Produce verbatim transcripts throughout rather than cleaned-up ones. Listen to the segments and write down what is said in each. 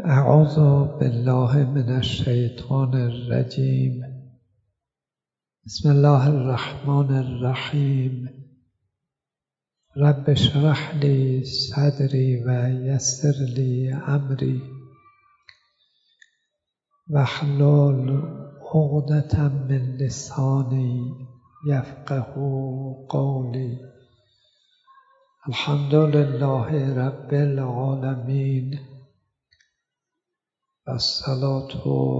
اعوذ بالله من الشیطان الرجیم. بسم الله الرحمن الرحیم. رب اشرح لی صدری و یسر لی امری واحلل عقدة من لسانی یفقهوا قولی. الحمد لله رب العالمین و الصلاة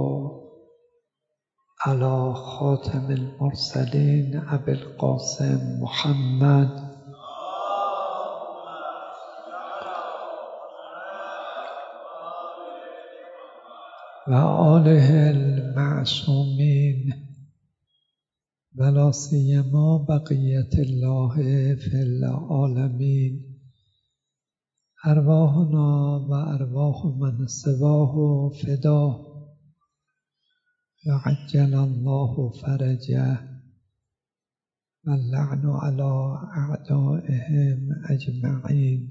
علی خاتم المرسلین ابی القاسم محمد و آله المعصومین و لا سیما بقیة الله فی العالمین. ارواحنا و ارواح من سواه فدا و عجل الله فرجه و اللعن علی اعدائهم اجمعین.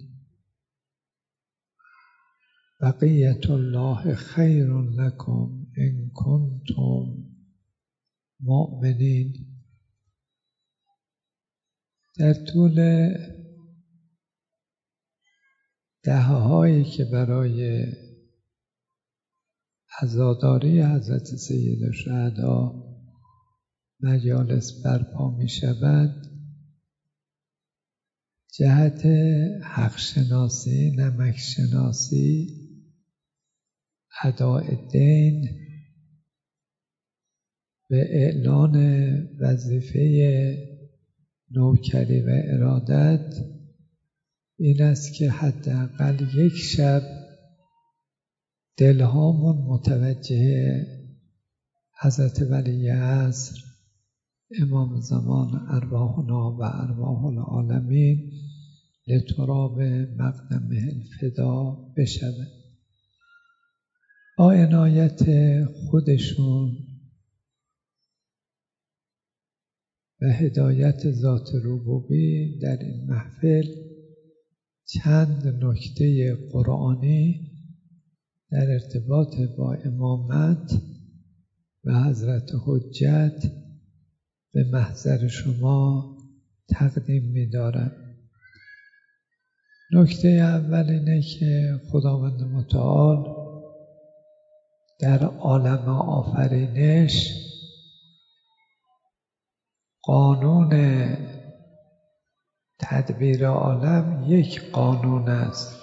بقیة الله خیر لکم ان کنتم مؤمنین. در طول دهه‌هایی که برای عزاداری حضرت سید الشهدا مجالس برپا می شود، جهت حق شناسی، نمک شناسی، اداء دین به اعلان وظیفه نوکری و ارادت این است که حداقل یک شب دلهامون متوجه حضرت ولی عصر امام زمان ارواحنا و ارواح العالمین لتراب مقدمه الفدا بشود. با عنایت خودشون و هدایت ذات ربوبی در این محفل چند نکته قرآنی در ارتباط با امامت و حضرت حجت به محضر شما تقدیم می دارم. نکته اول اینه که خداوند متعال در عالم آفرینش قانون تدبیر عالم یک قانون است.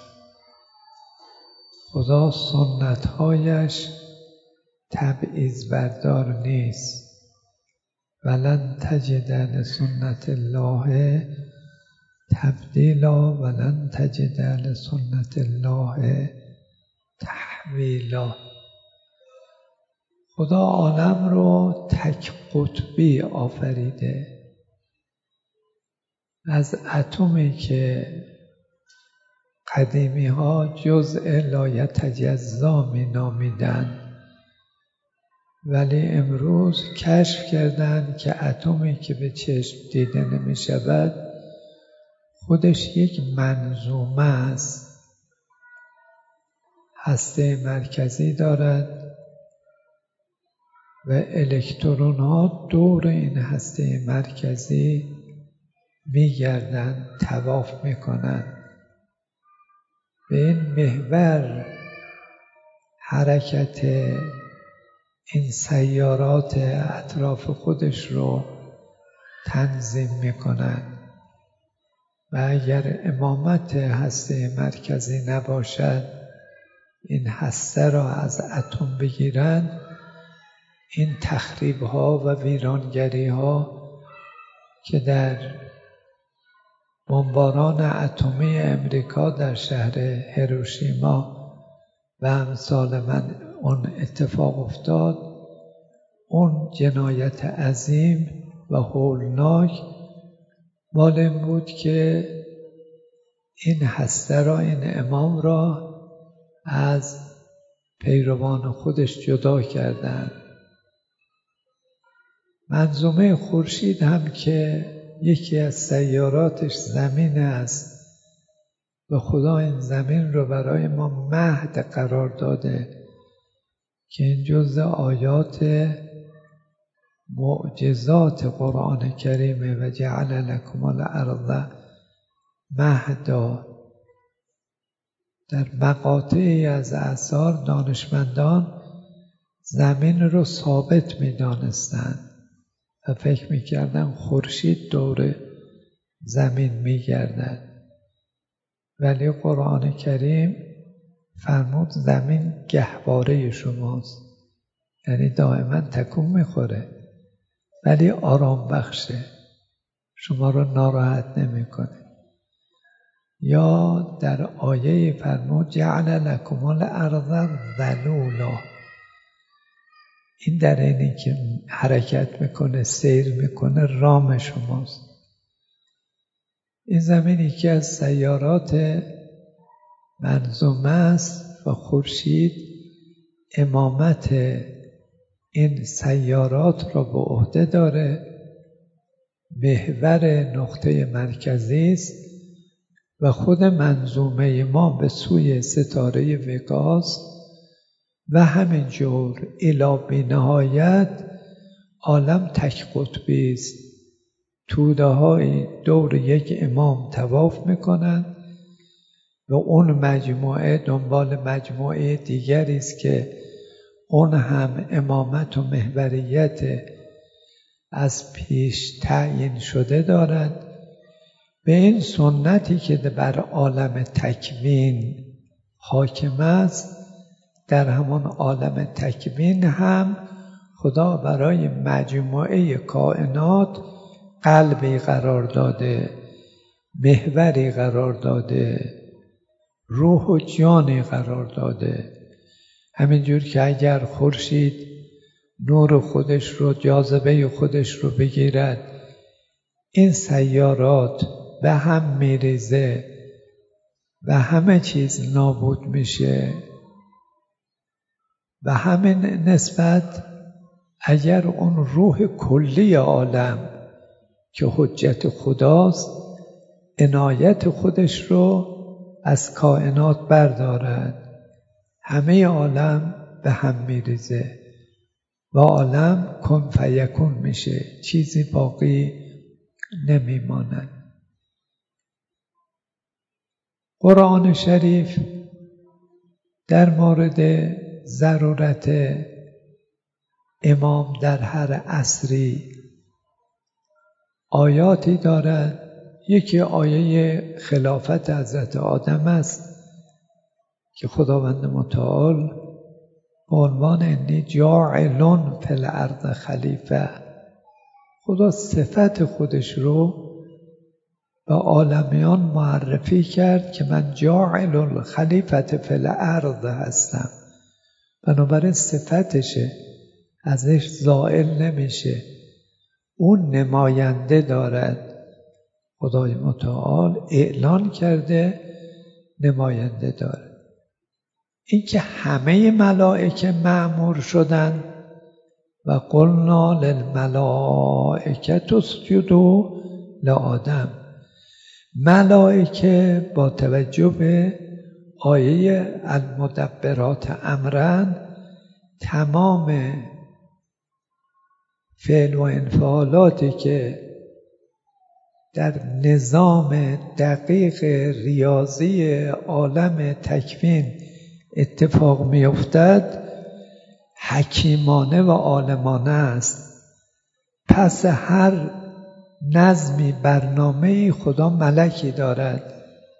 خدا سنتهایش تبعیض بردار نیست. ولن تجد لسنت الله تبدیلا ولن تجد لسنت الله تحویلا. خدا عالم رو تک قطبی آفریده. از اتمی که قدیمی ها جزء لایتجزا می نامیدن، ولی امروز کشف کردند که اتمی که به چشم دیده نمی شود خودش یک منظومه است. هسته مرکزی دارد و الکترون ها دور این هسته مرکزی می گردن، طواف می کنن. به این محور حرکت این سیارات اطراف خودش رو تنظیم می کنن و اگر امامت هسته مرکزی نباشد، این هسته را از اتم بگیرن، این تخریب ها و ویرانگری ها که در بمباران اتمی امریکا در شهر هیروشیما و امثال من اون اتفاق افتاد، اون جنایت عظیم و هولناک مال این بود که این هسته را، این امام را از پیروان خودش جدا کردند. منظومه خورشید هم که یکی از سیاراتش زمین است و خدا این زمین رو برای ما مهد قرار داده که این جزء آیات معجزات قرآن کریمه و جعل لکم الارض مهدا. در مقاطعی از اثار دانشمندان زمین رو ثابت می دانستند و فکر می کردن خورشید دور زمین می گردد، ولی قرآن کریم فرمود زمین گهواره شماست، یعنی دائما تکون می خوره ولی آرام بخشه، شما رو ناراحت نمی کنه. یا در آیه فرمود جعل لکم الارض ذلولا، این در اینی که حرکت میکنه، سیر میکنه، رام شماست. این زمینی که از سیارات منظومه است و خورشید امامت این سیارات را به عهده داره، محور نقطه مرکزی است و خود منظومه ما به سوی ستاره وگاس و همینجور الی بی‌نهایت عالم تک قطبی است. توده های دور یک امام طواف میکنند و اون مجموعه دنبال مجموعه دیگری است که اون هم امامت و محوریت از پیش تعیین شده دارد. به این سنتی که بر عالم تکوین حاکم است، در همان عالم تکوین هم خدا برای مجموعه کائنات قلبی قرار داده، محوری قرار داده، روح و جانی قرار داده. همینجور که اگر خورشید نور خودش رو، جاذبه خودش رو بگیرد، این سیارات به هم میریزه و همه چیز نابود میشه. و همین نسبت اگر اون روح کلی عالم که حجت خداست عنایت خودش رو از کائنات بردارد، همه عالم به هم میریزه و عالم کن فیکون میشه، چیزی باقی نمیماند. قرآن شریف در مورد ضرورت امام در هر عصری آیاتی دارد. یکی آیه خلافت حضرت آدم است که خداوند متعال به عنوان انی جاعل فی الارض خلیفه، خدا صفت خودش رو به عالمیان معرفی کرد که من جاعل الخلیفة فی الارض هستم. بنابراین صفتشه، ازش زائل نمیشه، اون نماینده دارد. خدای متعال اعلان کرده نماینده دارد. این که همه ملائکه مأمور شدن و قلنا للملائکة اسجدوا لآدم، ملائکه با توجه به آیه المدبرات امرا تمام فعل و انفعالاتی که در نظام دقیق ریاضی عالم تکوین اتفاق می افتد حکیمانه و عالمانه است. پس هر نظمی برنامه‌ای خدا ملکی دارد.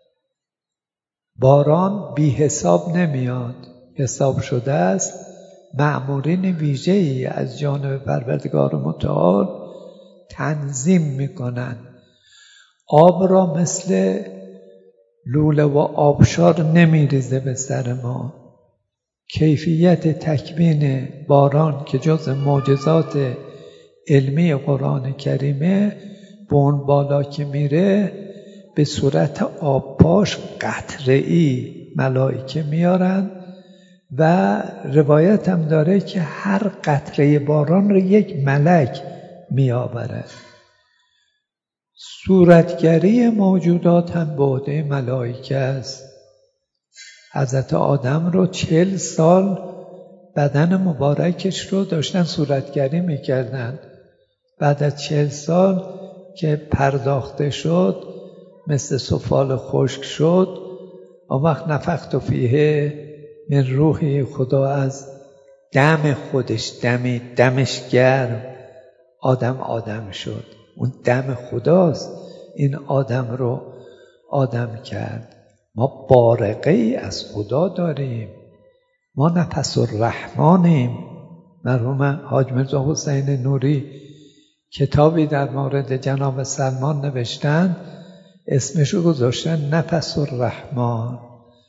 باران بی حساب نمیاد، حساب شده است. مأمورین ویژه‌ای از جانب پروردگار متعال تنظیم میکنند. آب را مثل لوله و آبشار نمیریزه به سر ما. کیفیت تکوین باران که جز معجزات علمی قرآن کریمه، به اون بالا که میره به صورت آبپاش قطره‌ای ملائکه میارن و روایت هم داره که هر قطره باران رو یک ملک میآورد. صورتگری موجودات هم به عهده ملائکه است. حضرت آدم رو چهل سال بدن مبارکش رو داشتن صورتگری میکردن. بعد از چهل سال که پرداخته شد، مثل سفال خشک شد، آن وقت نفخت فیه من روحی، خدا از دم خودش دمید، دمش گرم، آدم آدم شد. اون دم خداست این آدم رو آدم کرد. ما بارقه ای از خدا داریم، ما نفس الرحمانیم. مرحوم حاج میرزا حسین نوری کتابی در مورد جناب سلمان نوشتن، اسمشو گذاشتن نفس الرحمن.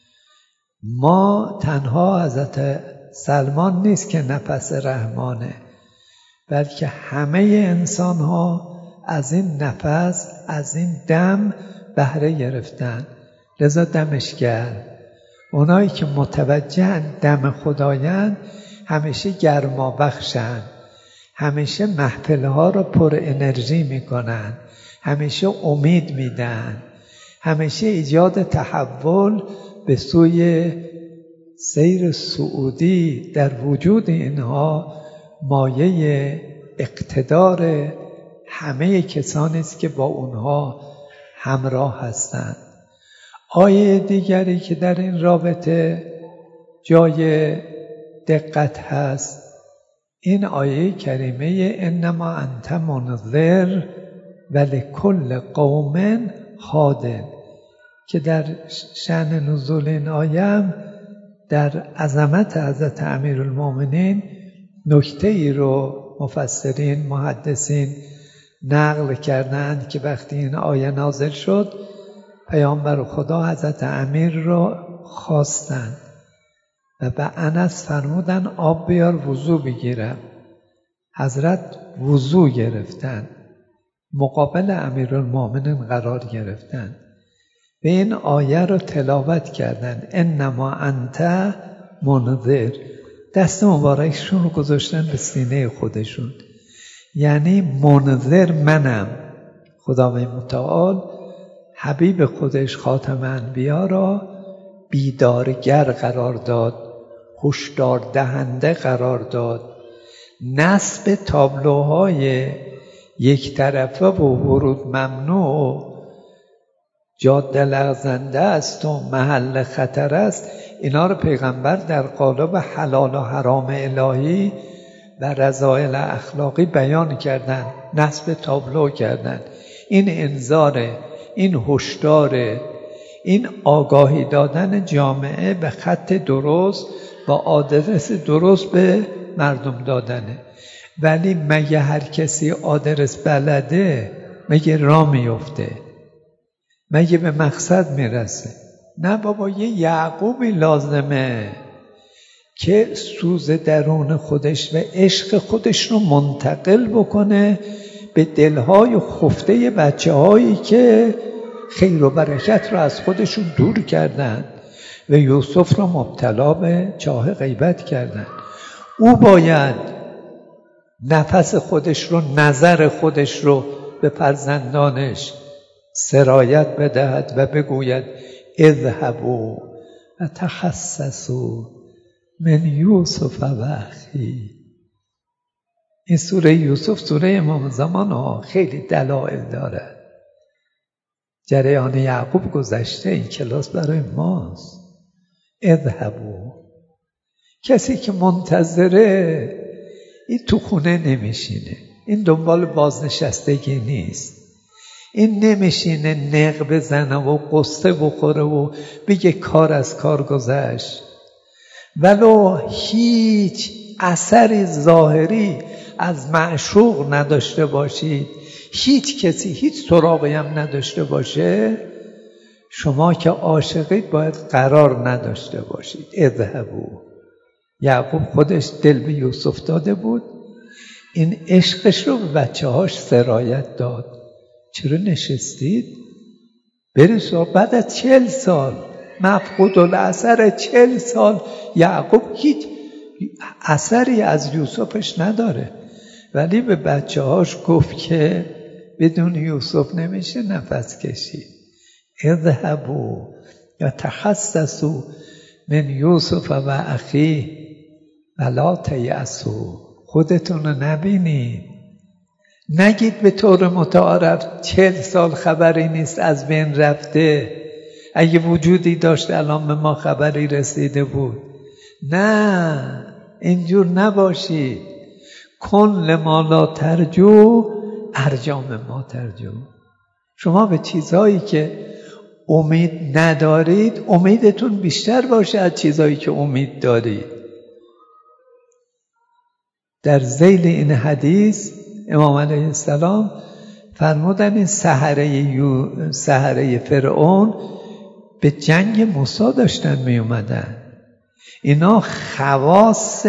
ما تنها حضرت سلمان نیست که نفس رحمانه، بلکه همه انسان ها از این نفس، از این دم بهره گرفتن. لذا دمش گرم. اونایی که متوجه دم خدایند همیشه گرما بخشن، همیشه محفلها رو پر انرژی میکنن، همیشه امید میدن، همیشه ایجاد تحول به سوی سیر صعودی در وجود اینها مایه اقتدار همه کسانی است که با اونها همراه هستند. آیه دیگری که در این رابطه جای دقت هست، این آیه کریمه انما انت منذر ولکل قوم هاد، که در شأن نزول این آیه در عظمت حضرت امیرالمومنین نکته ای رو مفسرین محدثین نقل کردند که وقتی این آیه نازل شد پیامبر خدا حضرت امیر رو خواستند و به انس فرمودن آب بیار وضو بگیرم. حضرت وضو گرفتن، مقابل امیرالمومنین قرار گرفتن، به این آیه رو تلاوت کردن انما انت منذر. دست مبارکشون رو گذاشتن به سینه خودشون، یعنی منذر منم. خداوند متعال حبیب خودش خاتم انبیا را بیدارگر قرار داد، هشدار دهنده قرار داد. نصب تابلوهای یک طرفه و ورود ممنوع، جاده لغزنده است و محل خطر است، اینا رو پیغمبر در قالب حلال و حرام الهی و رذائل اخلاقی بیان کردن، نصب تابلو کردن. این انذاره، این هشداره، این آگاهی دادن جامعه به خط درست با آدرس درست به مردم دادنه. ولی مگه هر کسی آدرس بلده مگه راه میفته؟ مگه به مقصد میرسه؟ نه بابا، یه یعقوبی لازمه که سوز درون خودش و عشق خودش رو منتقل بکنه به دلهای خفته بچه هایی که خیر و برکت رو از خودشون دور کردن و یوسف رو مبتلا به چاه غیبت کردن. او باید نفس خودش رو، نظر خودش رو به فرزندانش سرایت بدهد و بگوید اذهبوا و تحسسوا من یوسف و اخیه. این سوره یوسف سوره امام زمان ها خیلی دلائل داره. جریان یعقوب گذشته، این کلاس برای ماست. اذهبوا. کسی که منتظره این تو خونه نمیشینه، این دنبال بازنشستگی نیست، این نمیشینه نق بزنه و قصه بخوره و بگه کار از کار گذشت. ولو هیچ اثری ظاهری از معشوق نداشته باشید، هیچ کسی هیچ سراغی هم نداشته باشه، شما که عاشقید باید قرار نداشته باشید. اذهبوا. یعقوب خودش دل به یوسف داده بود، این عشقش رو به بچه هاش سرایت داد. چرا نشستید؟ برید. بعد از چهل سال مفقود الاثر، چهل سال یعقوب هیچ اثری از یوسفش نداره، ولی به بچه هاش گفت که بدون یوسف نمیشه نفس کشید. اذهبوا یا تخصصوا من یوسف و اخیه ولا تیأسوا. خودتون رو نبینید، نگید به طور متعارف چهل سال خبری نیست از بین رفته، اگه وجودی داشت الان به ما خبری رسیده بود. نه، اینجور نباشید. کن ما لا ترجو ارجام ما ترجو. شما به چیزهایی که امید ندارید امیدتون بیشتر باشه از چیزهایی که امید دارید. در ذیل این حدیث امام علیه السلام فرمودن این سحره یو سحره فرعون به جنگ موسی داشتن می اومدن. اینا خواص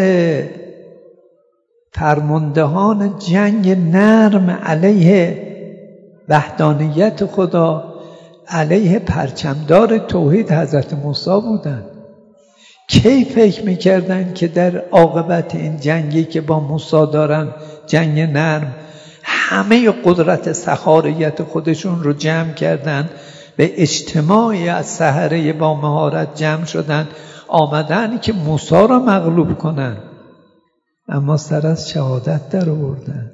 فرماندهان جنگ نرم علیه وحدانیت خدا، علیه پرچمدار توحید حضرت موسی بودن. کی فکر میکردن که در عاقبت این جنگی که با موسی دارن، جنگ نرم، همه قدرت سحاریت خودشون رو جمع کردن، به اجتماعی از سحره با مهارت جمع شدن، آمدن که موسی را مغلوب کنن، اما سر از شهادت در آوردن.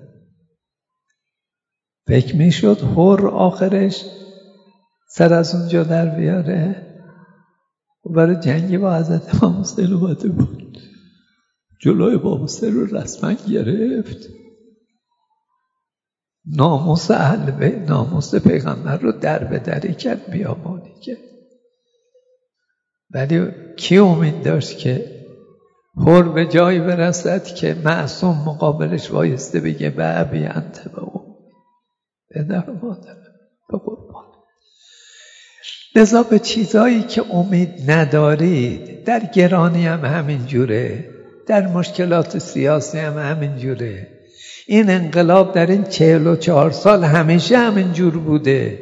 فکر میشد هر آخرش سر از اونجا در بیاره. و برای جنگی با حضرت امام حسین اومده بود، جلوی امام حسین رو رسما گرفت، ناموس اهل بیت، ناموس پیغمبر رو در به دری کرد، بیابانی کرد. ولی کی امید داشت که هر به جایی برسد که معصوم مقابلش وایسته بگه به ابی انت و امی، پدر و مادرم به قربان. لذا به چیزایی که امید ندارید، در گرانی هم همین جوره، در مشکلات سیاسی هم همین جوره. این انقلاب در این چهل و چهار سال همیشه همین جور بوده.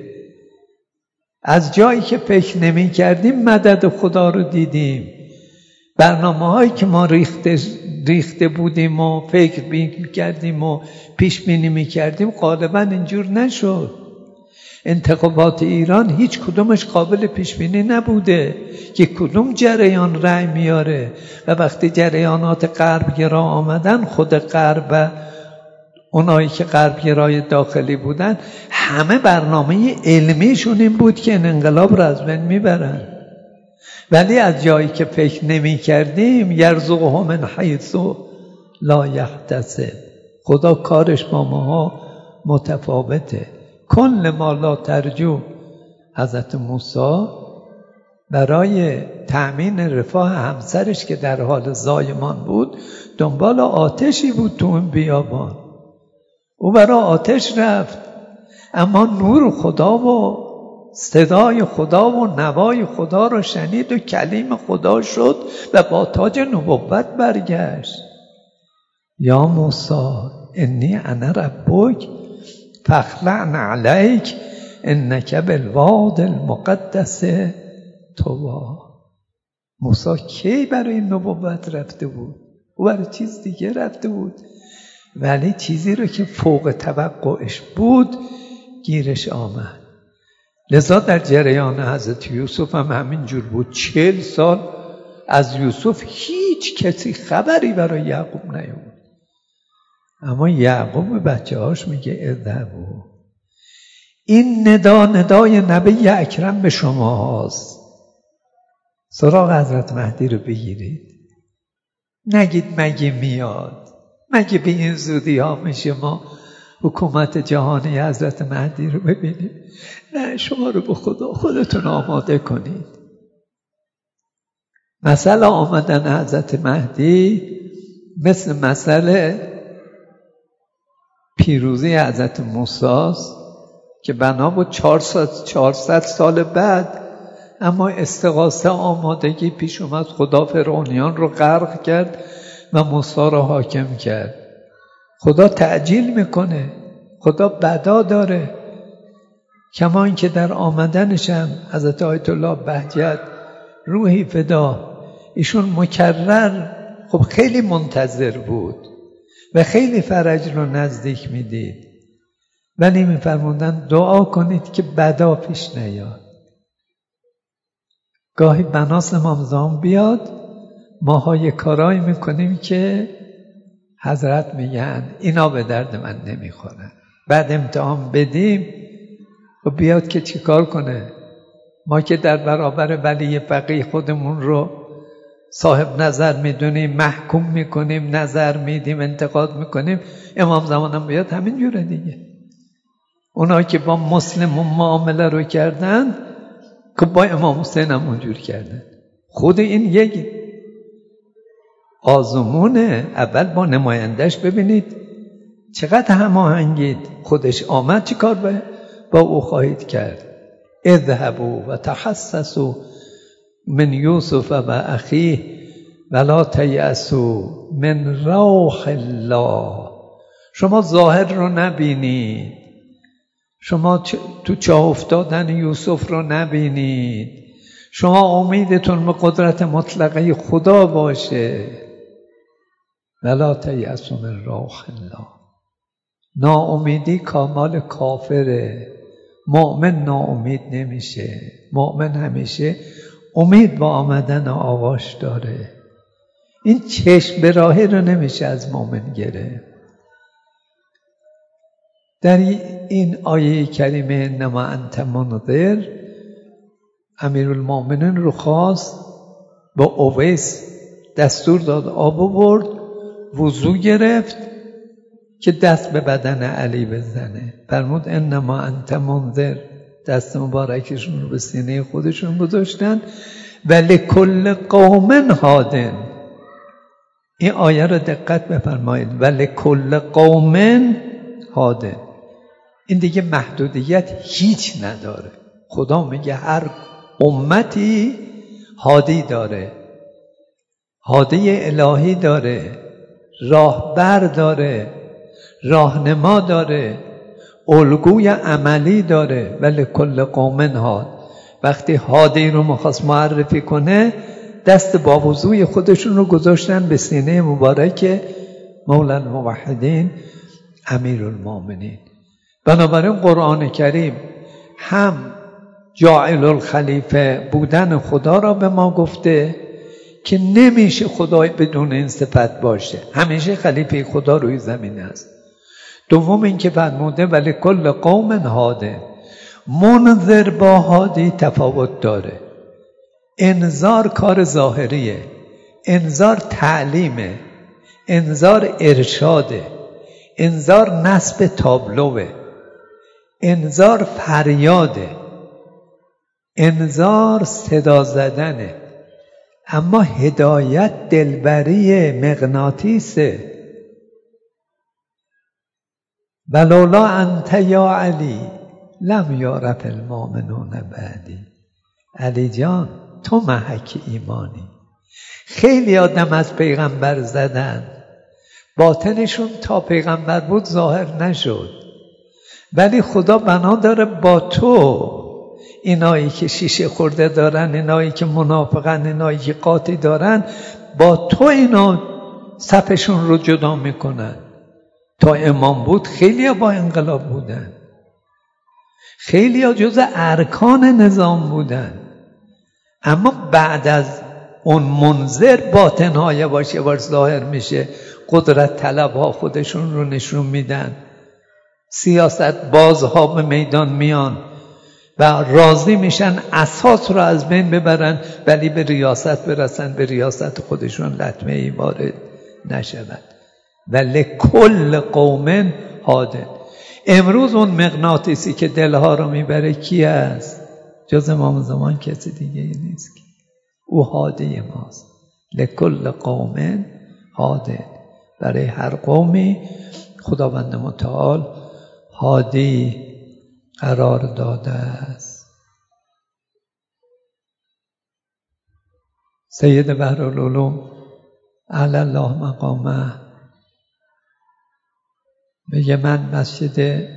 از جایی که فکر نمی کردیم مدد خدا رو دیدیم. برنامه هایی که ما ریخته, ریخته بودیم و فکر می کردیم و پیش بینی می کردیم غالبا اینجور نشد. انتخابات ایران هیچ کدومش قابل پیش بینی نبوده که کدوم جریان رأی میاره، و وقتی جریانات غربگرا آمدن، خود غرب و اونایی که غربگرای داخلی بودن همه برنامه علمیشون این بود که این انقلاب را از بین میبرن. ولی از جایی که فکر نمی کردیم، یرزقهم من حیث لا یحتسب، خدا کارش با ماها متفاوته. کن ما لا ترجو. حضرت موسی برای تأمین رفاه همسرش که در حال زایمان بود دنبال آتشی بود تو اون بیابان. او برای آتش رفت، اما نور خدا و صدای خدا و نوای خدا رو شنید و کلیم خدا شد و با تاج نبوت برگشت. یا موسی انی انا ربک فاخلع علیک انک بالواد المقدس طوی. موسی کی برای نبوت رفته بود؟ او برای چیز دیگه رفته بود، ولی چیزی رو که فوق توقعش بود گیرش آمد. لذا در جریان حضرت یوسف هم همین جور بود. چهل سال از یوسف هیچ کسی خبری برای یعقوب نیامد، اما یعقوب به بچه هاش میگه اذهبوا. این ندا ندای نبی اکرم به شما هست. سراغ حضرت مهدی رو بگیرید، نگید مگه میاد، مگه به این زودی ها میشه ما حکومت جهانی حضرت مهدی رو ببینیم. نه، شما رو به خدا خودتون آماده کنید. مسئله آمدن حضرت مهدی مثل مسئله پیروزی حضرت موسی است که بنا بود چهارصد سال بعد، اما استغاثه آمادگی پیش اومد، خدا فرعونیان رو غرق کرد و موسی رو حاکم کرد. خدا تعجیل میکنه، خدا بدا داره. کما اینکه در آمدنش هم حضرت آیت الله بهجت روحی فدا، ایشون مکرر خب خیلی منتظر بود و خیلی فرج رو نزدیک میدید. ولی میفرمودن دعا کنید که بدا پیش نیاد. گاهی بناس امام زمان بیاد، ماها یه کارایی میکنیم که حضرت میگن اینا به درد من نمیخورن. بعد امتحان بدیم و بیاد که چی کار کنه؟ ما که در برابر ولی فقیه خودمون رو صاحب نظر میدونیم، محکوم میکنیم، نظر میدیم، انتقاد میکنیم، امام زمانم بیاد همین جوره دیگه. اونا که با مسلمون معامله رو کردن که با امام حسین هم اونجور کردن. خود این یک آزمونه. اول با نمایندش ببینید چقدر هماهنگید، خودش آمد چی کار با, با او خواهید کرد. اذهبوا و تحسسوا من یوسف و اخیه ولا تیأسوا من روح الله. شما ظاهر رو نبینید، شما تو چاه افتادن یوسف رو نبینید، شما امیدتون به قدرت مطلقه خدا باشه. ولا تیأسوا من روح الله. ناامیدی کامال کافره. مؤمن ناامید نمیشه. مؤمن همیشه امید با آمدن آواش داره. این چشم به راهی رو نمیشه از مؤمن گرفت. در این آیه کریمه انما انت منذر، امیرالمؤمنین رو خواست با اویس دستور داد، آب آورد، وضو گرفت که دست به بدن علی بزنه. فرمود انما انت منذر، دست مبارکشون رو به سینه خودشون گذاشتن. ولی کل قوم هادن. این آیه رو دقت بفرمایید. ولی کل قوم هادن. این دیگه محدودیت هیچ نداره. خدا میگه هر امتی هادی داره، هادی الهی داره، راهبر داره، راهنما داره، الگوی عملی داره. ولی کل قوم هاد. وقتی هادی رو میخواست معرفی کنه دست با وضوی خودشون رو گذاشتن به سینه مبارک مولا الموحدین امیرالمؤمنین. بنابراین قرآن کریم هم جاعل الخلیفه بودن خدا را به ما گفته که نمیشه خدای بدون این صفت باشه، همیشه خلیفه خدا روی زمین است. دوم این که فرموده ولی کل قوم هاده. منذر با هادی تفاوت داره. انذار کار ظاهریه، انذار تعلیمه، انذار ارشاده، انذار نصب تابلوه، انذار فریاده، انذار صدا زدنه. اما هدایت دلبری مغناطیسه. ولولا انت یا علی لم یعرف المؤمنون بعدی. علی جان تو محک ایمانی. خیلی آدم از پیغمبر زدن، باطنشون تا پیغمبر بود ظاهر نشد، ولی خدا بنا داره با تو اینایی که شیشه خورده دارن، اینایی که منافقن، اینایی که قاطی دارن، با تو اینا صفشون رو جدا میکنن. تا امام بود خیلی با انقلاب بودن، خیلی ها جز ارکان نظام بودن، اما بعد از اون منذر باطنها یواش یواش ظاهر میشه. قدرت طلب ها خودشون رو نشون میدن، سیاست بازها به میدان میان و راضی میشن اساس رو از بین ببرن ولی به ریاست برسن، به ریاست خودشون لطمه ای وارد نشود. ولی کل قوم هاده. امروز اون مغناطیسی که دلها رو میبره کی است؟ جز امام زمان کسی دیگه نیست که او هادی ماست. لکل قوم هاده. برای هر قومی خداوند متعال هادی قرار داده است. سید بحرالعلوم اعلی الله مقامه میگه من مسجد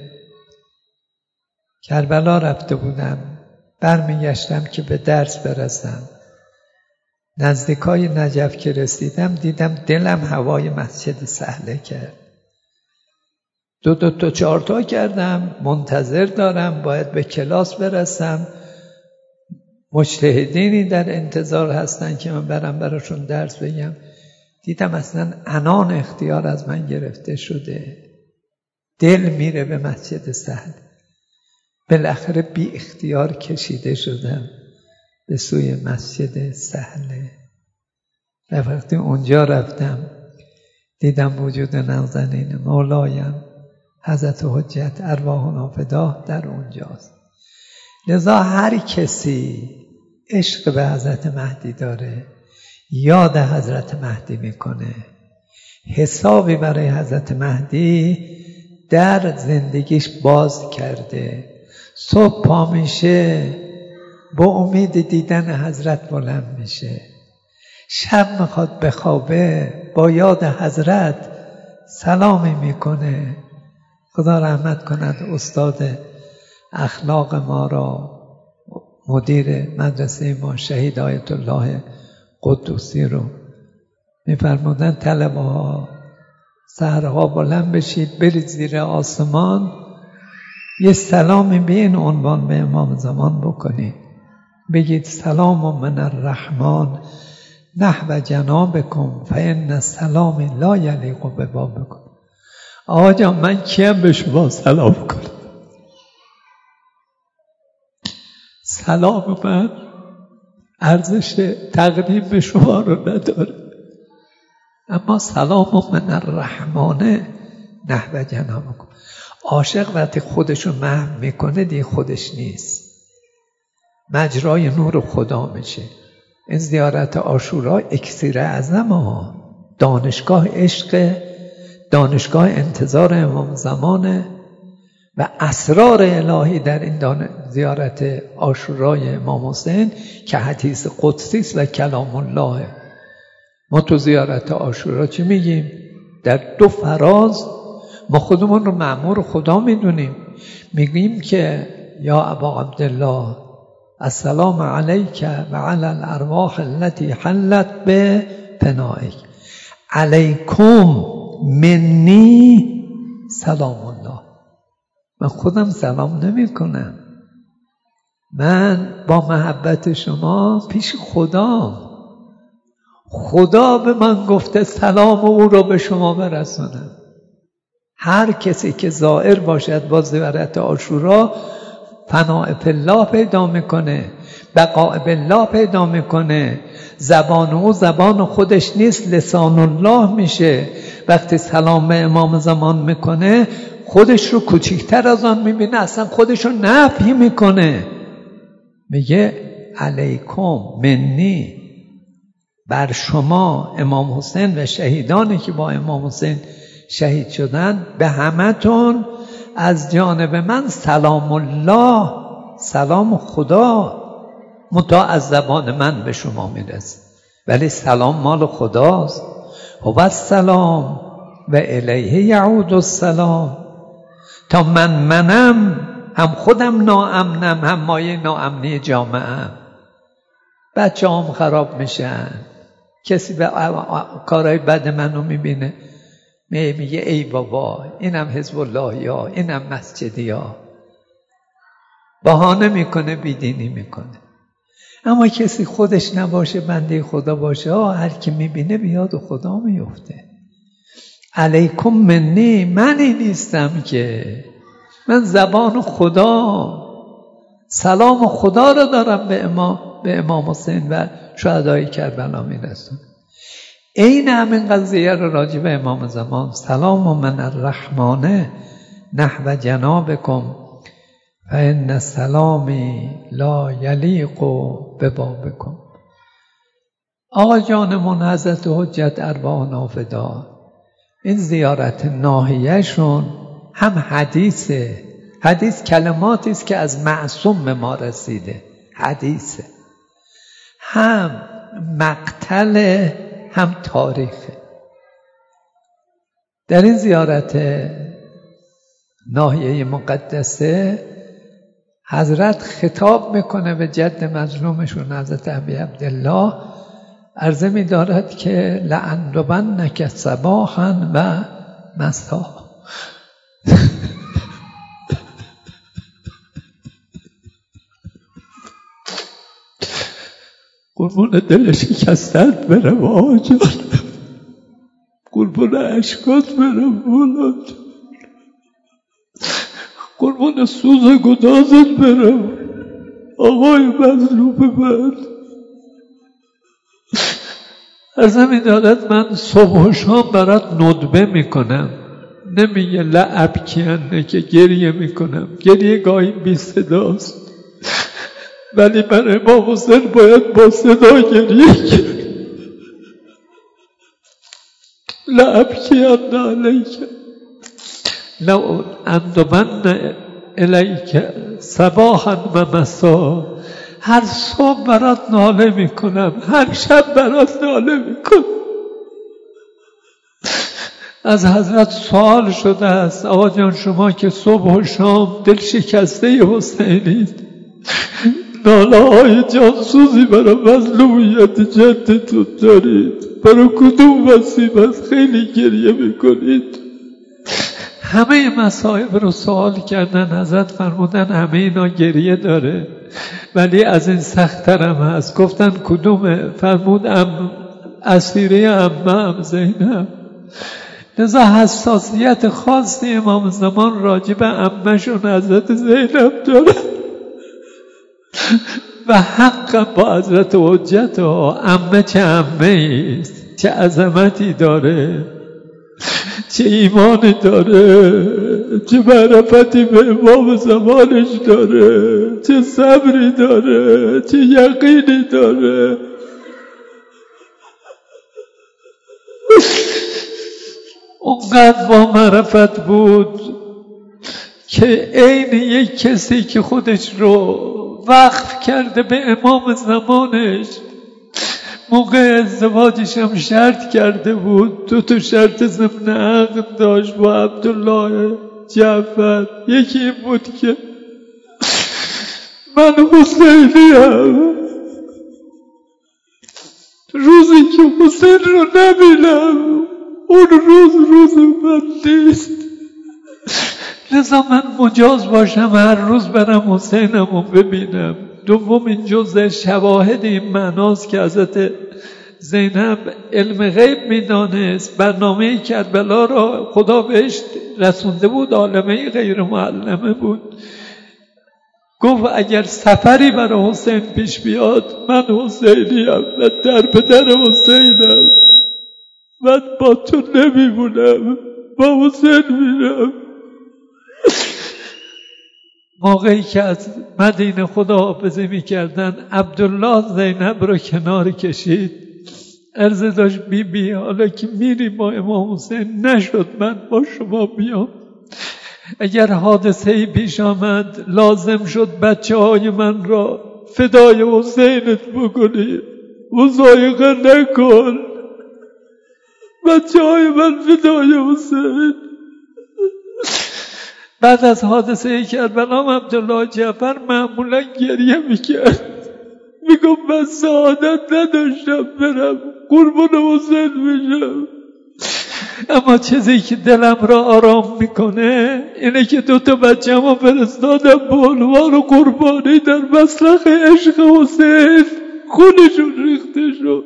کربلا رفته بودم، برمیگشتم که به درس برسم، نزدیکای نجف که رسیدم دیدم دلم هوای مسجد سهله کرد. دو دو تا چهار تا کردم، منتظر دارم باید به کلاس برسم، مجتهدینی در انتظار هستن که من برم براشون درس بگم. دیدم اصلا عنان اختیار از من گرفته شده، دل میره به مسجد سهل. بالاخره بی اختیار کشیده شدم به سوی مسجد سهله. و وقتی اونجا رفتم دیدم وجود نازنین مولایم حضرت حجت ارواحنا فداه در اونجاست. لذا هر کسی عشق به حضرت مهدی داره یاد حضرت مهدی میکنه، حسابی برای حضرت مهدی در زندگیش باز کرده. صبح پا میشه با امید دیدن حضرت بلند میشه، شب میخواد بخوابه با یاد حضرت سلامی میکنه. خدا رحمت کند استاد اخلاق ما را، مدیر مدرسه ما شهید آیت الله قدوسی رو میفرمودن طلبه ها سحرها بلند بشید برید زیر آسمان یه سلامی به این عنوان به امام زمان بکنید، بگید سلام من الرحمن نحو جنابکم فإن السلام لا یلیق ببابکم. آقا جان من کیم به شما سلام کنم؟ سلام من ارزش تقدیم به شما رو نداره، اما سلام من الرحمن نحو جنابکم. عاشق وقتی خودشو محو میکنه دیگه خودش نیست، مجرای نور خدا میشه. این زیارت عاشورا اکسیر اعظم ها، دانشگاه عشق، دانشگاه انتظار امام زمانه و اسرار الهی در این زیارت عاشورای امام حسین که حدیث قدسی است و کلام الله. ما تو زیارت عاشورا چی میگیم؟ در دو فراز ما خودمون رو مأمور خدا میدونیم، میگیم که یا ابا عبدالله السلام علیک و علی الارواح التي حلت به پناهک، علیکم منی سلام الله. من خودم سلام نمی کنم، من با محبت شما پیش خدا، خدا به من گفته سلام او رو به شما برسونم. هر کسی که زائر باشد با زیارت عاشورا فناء فی الله پیدا میکنه، بقاء بالله پیدا میکنه، زبان او زبان خودش نیست لسان الله میشه. وقتی سلام به امام زمان میکنه خودش رو کوچکتر از آن میبینه، اصلا خودش رو نفی میکنه، میگه علیکم منی، بر شما امام حسین و شهیدانی که با امام حسین شهید شدن، به همتون از جانب من سلام الله، سلام خدا متا از زبان من به شما میرسه، ولی سلام مال خداست. و السلام و الیه یعود السلام. تا من منم هم خودم ناامنم هم مایه ناامنی جامعه‌ام، بچه هم خراب میشن، کسی به کارهای بد منو میبینه میگه ای بابا اینم حزب الله یا اینم مسجدی یا، بهانه میکنه، بیدینی میکنه. اما کسی خودش نباشه، بنده خدا باشه، هر کی میبینه بیاد و خدا میفته. علیکم منی، منی نیستم که، من زبان خدا، سلام خدا رو دارم به امام به امام حسین و شهدای کربلا میرسونم. این همین قضیه رو راجع به امام زمان سلام من الرحمن نحو جنابکم فإن السلام لا یلیق ببابکم. آقا جانمون حضرت حجت ارواحنا فداه، این زیارت ناحیه‌شون هم حدیثه، حدیث کلماتی است که از معصوم به ما رسیده، حدیثه، هم مقتل هم تاریخه. در این زیارت ناحیه مقدسه حضرت خطاب میکنه به جد مظلومشون حضرت ابی عبدالله، عرضه می‌دارد که لأندبنک صباحا و مساء. قربون دل شکستت برم آقا جان، قربون عشقات برم مولا جان، قربون سوز گدازت برم آقای مظلوم من. از همین دارد من صبح و شام برات ندبه میکنم، نمیگه لعب کینه که گریه میکنم، گریه گاهی بی صداست، ولی من امام حسین باید با صدا گریه کرد. لعب کینه علیکه لو اندمن الیک صباحا و مسا، هر صبح برات ناله میکنم، هر شب برات ناله میکنم. از حضرت سوال شده است آقا جان شما که صبح و شام دل شکسته حسینید، ناله های جانسوزی برای مظلومیت جدتون دارید، برای کدوم مصیبت خیلی گریه میکنید؟ همه مصائب رو سوال کردن، حضرت فرمودن همه اینا گریه داره ولی از این سخت‌تر هم هست. گفتن کدومه؟ فرمود ام اسیره عمه‌ام زینب. لذا حساسیت خاصی امام زمان راجع به عمه‌شون حضرت زینب داره و حق با حضرت حجت ها. عمه چه عمه است، چه عظمتی داره، چه ایمانی داره، چه معرفتی به امام زمانش داره، چه صبری داره، چه یقینی داره. اونقدر با معرفت بود که عین یک کسی که خودش رو وقف کرده به امام زمانش، موقع ازدواجش هم شرط کرده بود، دو تا شرط ضمن عقد داشت با عبدالله جعفر. یکی این بود که من حسینیم، روزی که حسین رو نبینم اون روز روز من نیست، لذا من مجاز باشم هر روز برم حسینم رو ببینم. دوم این جزء شواهد این معناست که حضرت زینب علم غیب میدانست، برنامه کربلا را خدا بهش رسونده بود، عالمه غیر معلمه بود. گفت اگر سفری برای حسین پیش بیاد من حسینیم و در به در حسینم، من با تو نمیمونم، با حسین میرم. موقعی که از مدینه خداحافظی میکردن عبدالله زینب رو کنار کشید، عرض داشت بی بی حالا که میری با امام حسین نشد من با شما بیام، اگر حادثه ای پیش آمد لازم شد بچه های من را فدای حسینت بکنی، مضایقه نکن، بچه های من فدای حسین. بعد از حادثه کربلا عبدالله جعفر معمولا گریه میکرد، میگم من سعادت نداشتم برم قربان حسین بشم، اما چیزی که دلم را آرام میکنه اینه که دوتا بچه ما فرستادم به عنوان قربانی در مسلخ عشق حسین، خونشون ریخته شد.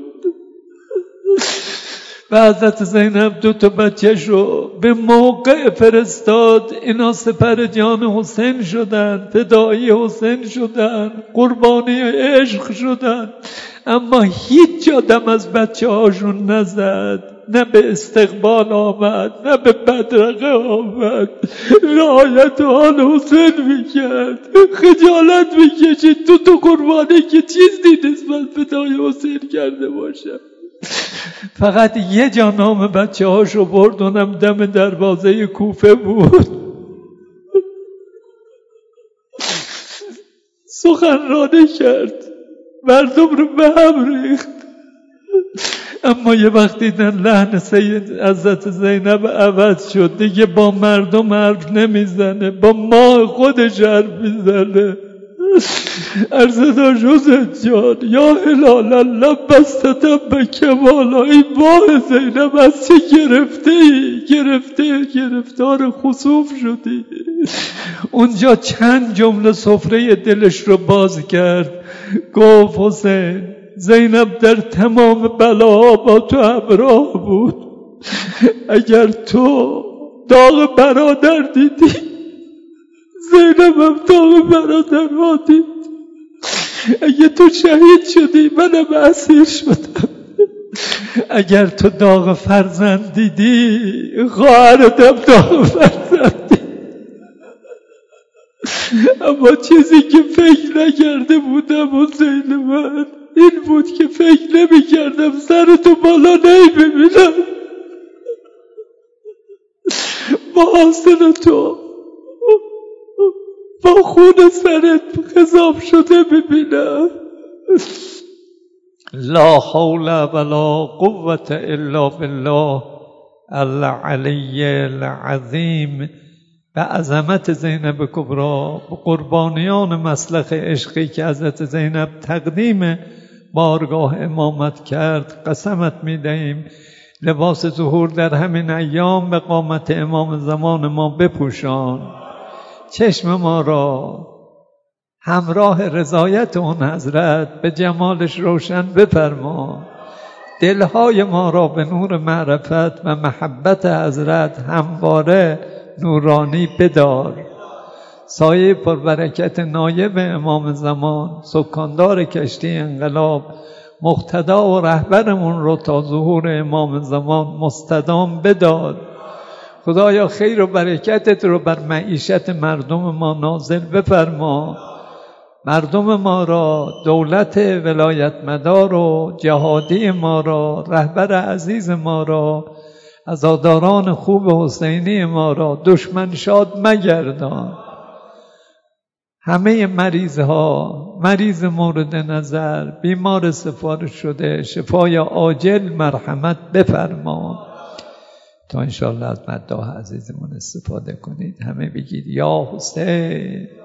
و حضرت زینب دو تا بچه‌ش رو به موقع فرستاد، اینا سپر جان حسین شدن، فدایی حسین شدن، قربانی عشق شدن، اما هیچ جا دم از بچه هاشون نزد، نه به استقبال آمد نه به بدرقه آمد، رعایت حال حسین میکرد، خجالت میکشید تو تو قربانی که چیزی نسبت فدای حسین کرده باشم. فقط یه جا نام بچه هاشو برد، اونم دم دروازه کوفه بود. سخنرانی کرد، مردم رو به هم ریخت، اما یه وقت دیدن لحن سید حضرت زینب عوض شد، دیگه با مردم حرف نمیزنه، با ما خودش حرف میزنه. عرض داشت حسین جان یا هلال الله بستتم به کمالا، این ماه زینب از چه گرفته ای؟ گرفته گرفتار خسوف شدی. اونجا چند جمله سفره دلش رو باز کرد، گفت حسین زینب در تمام بلا با تو همراه بود. اگر تو داغ برادر دیدی، زینب هم داغ برادر ها دید. اگر تو شهید شدی، منم اسیر شدم. اگر تو داغ فرزند دیدی، خواهرتم داغ فرزند دید. اما چیزی که فکر نکرده بودم حسین من این بود که فکر نمی کردم سر تو بالا نمیبینم، محاسن تو با خون سرت خضاب شده ببینم. لا حول ولا قوة الا بالله العلی العظیم. به عظمت زینب کبرا، به قربانیان مسلخ عشقی که حضرت زینب تقدیم بارگاه امامت کرد قسمت می‌دهیم لباس ظهور در همین ایام به قامت امام زمان ما بپوشان. چشم ما را همراه رضایت اون حضرت به جمالش روشن بفرما. دلهای ما را به نور معرفت و محبت حضرت همواره نورانی بدار. سایه پربرکت نایب امام زمان، سکاندار کشتی انقلاب، مقتدا و رهبرمون رو تا ظهور امام زمان مستدام بدار. خدایا خیر و برکتت رو بر معیشت مردم ما نازل بفرما. مردم ما را، دولت ولایت مدار و جهادی ما را، رهبر عزیز ما را، عزاداران خوب حسینی ما را دشمن شاد مگردان. همه مریض ها، مریض مورد نظر، بیمار سفارش شده، شفای عاجل مرحمت بفرما. تا انشاءالله از مداح عزیزمون استفاده کنید. همه بگید یا حسین.